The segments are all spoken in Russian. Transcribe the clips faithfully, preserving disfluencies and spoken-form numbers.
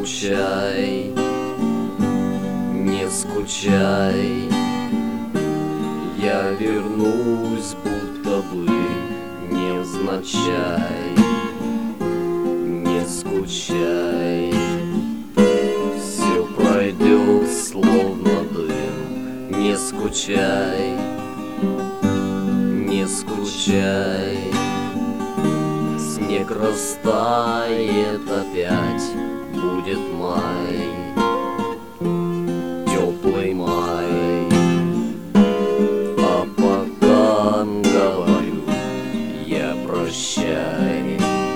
скучай, не скучай. Я вернусь, будто бы невзначай. Не скучай, все пройдет словно дым. Не скучай, не скучай. Снег растает опять, будет май, теплый май. А пока говорю я прощай.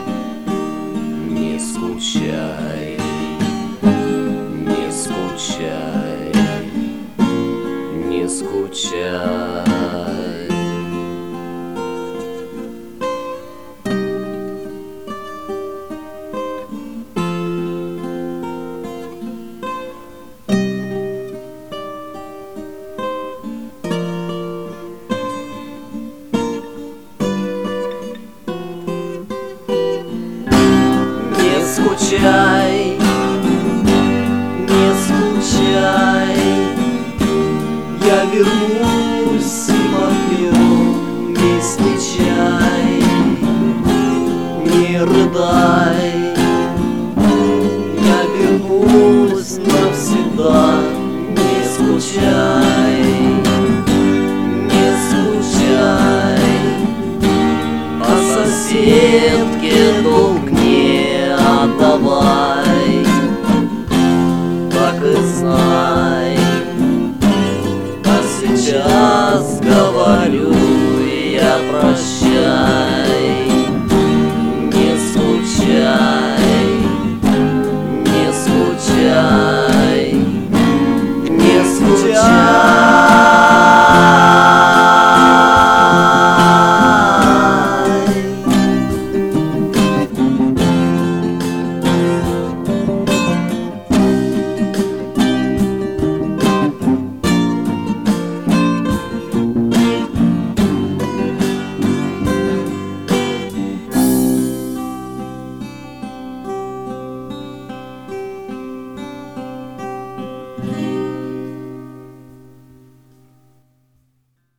Не скучай, не скучай, не скучай. Не скучай, не скучай. Я вернусь и попью вместе чай. Не рыдай, я вернусь навсегда. Не скучай, не скучай. А соседке долг не отдавай, так и знай. А сейчас говорю я прощай.